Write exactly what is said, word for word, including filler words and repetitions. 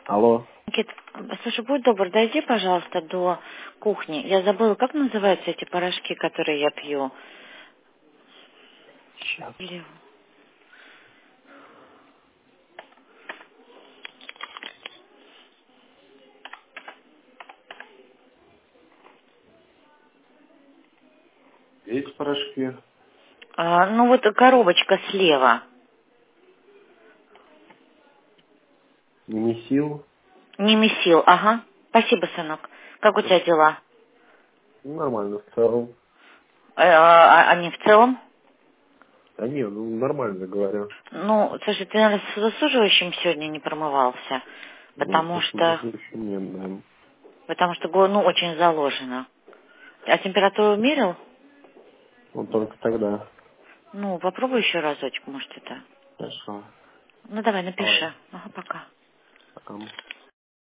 Алло. Никит, слушай, будь добр, дойди, пожалуйста, до кухни. Я забыла, как называются эти порошки, которые я пью. Сейчас. Блин. Есть порошки? А, ну вот коробочка слева. Немесил? Не месил, ага. Спасибо, сынок. Как у тебя дела? Ну, нормально, в целом. Э, А, а не в целом? Да не, ну нормально говорю. Ну, слушай, ты, наверное, с засуживающим сегодня не промывался, Ну, потому просто что, еще нет, наверное. потому что, го- ну, очень заложено. А температуру мерил? Ну, только тогда. Ну, попробуй еще разочек, может, это. Хорошо. Ну, давай, Давай. напиши. Ага, пока. Пока.